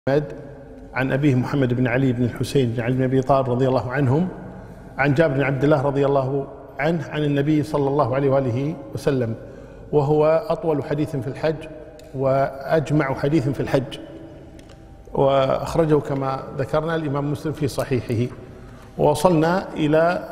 عن أبيه محمد بن علي بن الحسين بن علي بن أبي طالب رضي الله عنهم عن جابر بن عبد الله رضي الله عنه عن النبي صلى الله عليه وآله وسلم، وهو أطول حديث في الحج وأجمع حديث في الحج، وأخرجه كما ذكرنا الإمام مسلم في صحيحه. ووصلنا إلى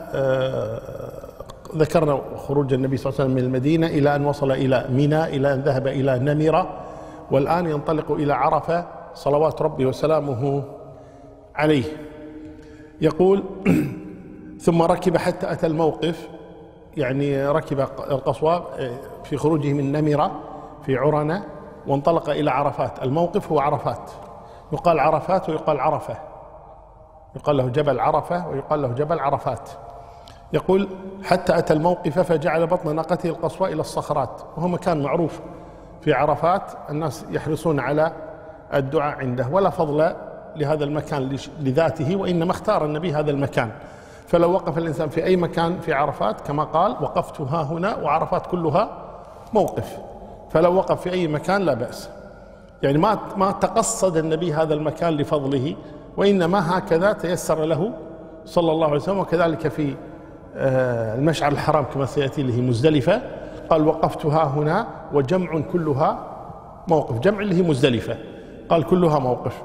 ذكرنا خروج النبي صلى الله عليه وسلم من المدينة إلى أن وصل إلى منى، إلى أن ذهب إلى نمرة، والآن ينطلق إلى عرفة صلوات ربي وسلامه عليه. يقول: ثم ركب حتى أتى الموقف، يعني ركب القصوى في خروجه من نمرة في عرنة، وانطلق إلى عرفات. الموقف هو عرفات، يقال عرفات ويقال عرفة، يقال له جبل عرفة ويقال له جبل عرفات. يقول: حتى أتى الموقف فجعل بطن ناقته القصوى إلى الصخرات، وهو مكان معروف في عرفات، الناس يحرصون على الدعاء عنده، ولا فضل لهذا المكان لذاته، وإنما اختار النبي هذا المكان. فلو وقف الإنسان في أي مكان في عرفات كما قال: وقفت ها هنا، وعرفات كلها موقف، فلو وقف في أي مكان لا بأس. يعني ما تقصد النبي هذا المكان لفضله، وإنما هكذا تيسر له صلى الله عليه وسلم. وكذلك في المشعر الحرام كما سيأتي له مزدلفة، قال: وقفت ها هنا، وجمع كلها موقف، جمع اللي هي مزدلفة، قال كلها موقف.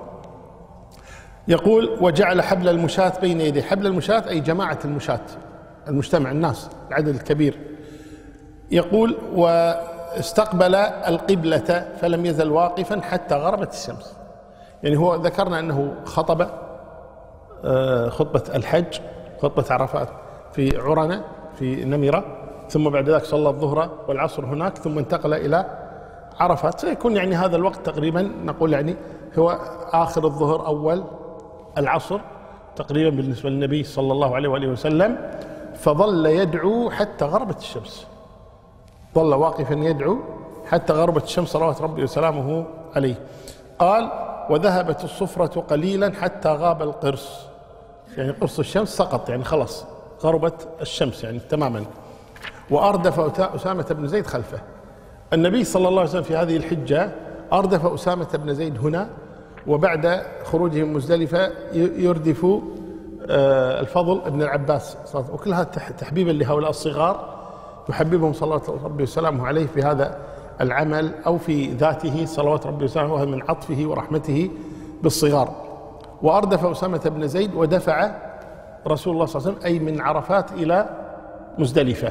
يقول: وجعل حبل المشاة بين يديه. حبل المشاة أي جماعة المشاة، المجتمع، الناس، العدد الكبير. يقول: واستقبل القبلة فلم يزل واقفا حتى غربت الشمس. يعني هو ذكرنا أنه خطب خطبة الحج، خطبة عرفات في عرنة في نمرة، ثم بعد ذلك صلى الظهر والعصر هناك، ثم انتقل إلى عرفات. سيكون يعني هذا الوقت تقريبا نقول يعني هو آخر الظهر أول العصر تقريبا بالنسبة للنبي صلى الله عليه وآله وسلم. فظل يدعو حتى غربت الشمس، ظل واقفا يدعو حتى غربت الشمس صلوات ربي وسلامه عليه. قال: وذهبت الصفرة قليلا حتى غاب القرص، يعني قرص الشمس سقط، يعني خلاص غربت الشمس يعني تماما. وأردف أسامة بن زيد خلفه. النبي صلى الله عليه وسلم في هذه الحجة أردف أسامة بن زيد هنا، وبعد خروجه من مزدلفة يردف الفضل بن العباس، وكلها تحبيبا لهؤلاء الصغار، يحببهم صلوات ربي وسلامه عليه في هذا العمل أو في ذاته صلوات ربي وسلامه، وهو من عطفه ورحمته بالصغار. وأردف أسامة بن زيد ودفع رسول الله صلى الله عليه وسلم، أي من عرفات إلى مزدلفة.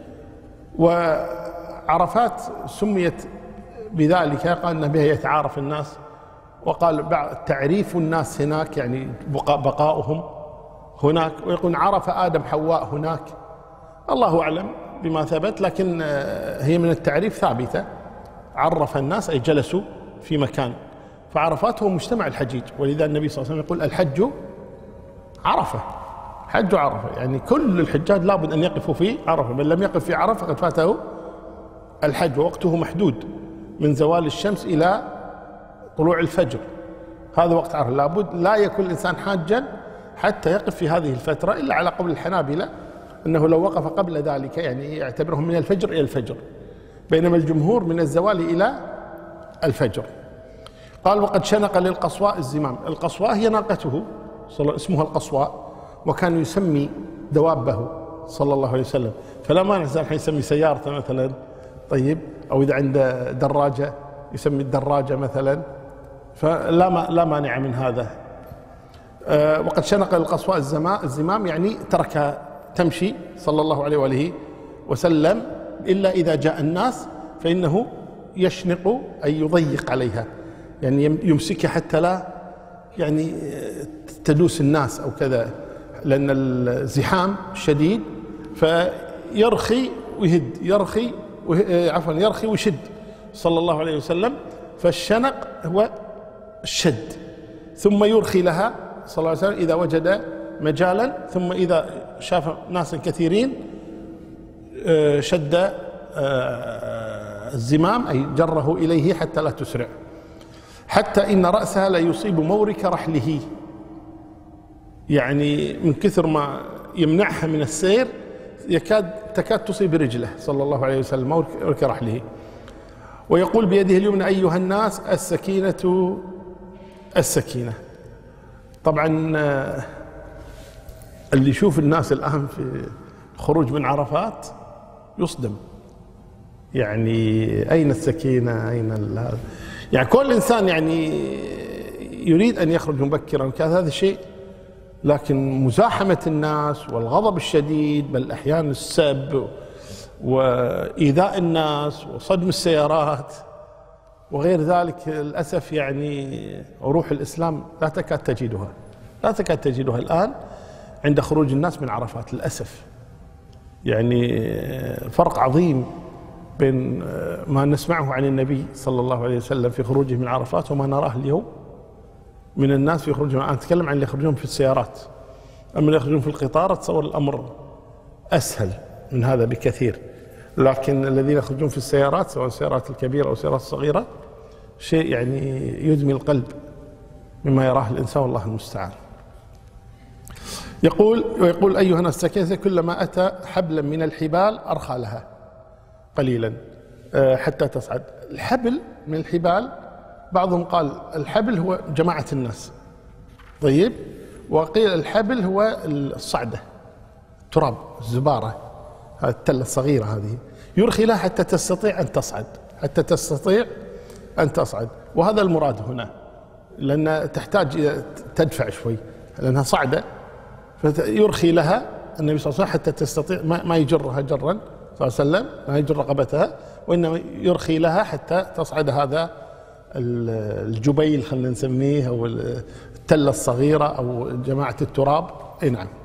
وعرفات سميت بذلك، قال أن بها يتعارف الناس، وقال تعريف الناس هناك يعني بقاؤهم هناك، ويقول عرف آدم حواء هناك، الله أعلم بما ثبت، لكن هي من التعريف ثابتة. عرف الناس أي جلسوا في مكان، فعرفات هو مجتمع الحجيج، ولذا النبي صلى الله عليه وسلم يقول: الحج عرفة، حج عرفة، يعني كل الحجاج لابد أن يقفوا في عرفة، من لم يقف في عرفة فقد فاته الحج، ووقته محدود من زوال الشمس إلى طلوع الفجر، هذا وقت عرفة. لابد لا يكون الإنسان حاجا حتى يقف في هذه الفترة، إلا على قول الحنابلة أنه لو وقف قبل ذلك يعني يعتبرهم من الفجر إلى الفجر، بينما الجمهور من الزوال إلى الفجر. قال: وقد شنق للقصواء الزمام. القصواء هي ناقته، اسمها القصواء، وكان يسمي دوابه صلى الله عليه وسلم، فلا مانع الإنسان يسمي سيارته مثلا، طيب، أو إذا عنده دراجة يسمي الدراجة مثلا، فلا مانع من هذا. وقد شنق للقصواء الزمام، يعني ترك تمشي صلى الله عليه وآله وسلم، إلا إذا جاء الناس فإنه يشنق أي يضيق عليها، يعني يمسكها حتى لا يعني تدوس الناس أو كذا، لأن الزحام شديد، فيرخي ويهد، يرخي ويشد صلى الله عليه وسلم. فالشنق هو الشد، ثم يرخي لها صلى الله عليه وسلم إذا وجد مجالا، ثم إذا شاف ناس كثيرين شد الزمام أي جره إليه حتى لا تسرع، حتى إن رأسها لا يصيب مورك رحله، يعني من كثر ما يمنعها من السير تكاد تصيب رجله صلى الله عليه وسلم، مورك رحله. ويقول بيده اليمنى: أيها الناس السكينة السكينة. طبعا اللي يشوف الناس الآن في خروج من عرفات يصدم، يعني أين السكينة؟ أين يعني كل إنسان يعني يريد أن يخرج مبكرا وكذا، هذا شيء، لكن مزاحمة الناس والغضب الشديد، بل أحيانا السب وإيذاء الناس وصدم السيارات وغير ذلك، للأسف يعني روح الإسلام لا تكاد تجدها الآن عند خروج الناس من عرفات للأسف. يعني فرق عظيم بين ما نسمعه عن النبي صلى الله عليه وسلم في خروجه من عرفات وما نراه اليوم من الناس في خروجهم. أنا أتكلم عن اللي يخرجون في السيارات، أما اللي يخرجون في القطار أتصور الأمر أسهل من هذا بكثير، لكن الذين يخرجون في السيارات سواء السيارات الكبيرة أو السيارات الصغيرة شيء يعني يدمي القلب مما يراه الإنسان، والله المستعان. ويقول أيها الناس السكينة كلما أتى حبلا من الحبال أرخى لها قليلا حتى تصعد. الحبل من الحبال، بعضهم قال الحبل هو جماعة الناس، طيب، وقيل الحبل هو الصعدة، تراب، الزبارة، هذه التلة الصغيرة هذه يرخي لها حتى تستطيع أن تصعد، وهذا المراد هنا، لأن تحتاج تدفع شوي لأنها صعدة، فيرخي لها النبي صلى الله عليه وسلم حتى تستطيع، ما يجرها جرا صلى الله عليه وسلم، ما يجر رقبتها، وإنما يرخي لها حتى تصعد هذا الجبيل خلينا نسميه، أو التلة الصغيرة، أو جماعة التراب. أي نعم.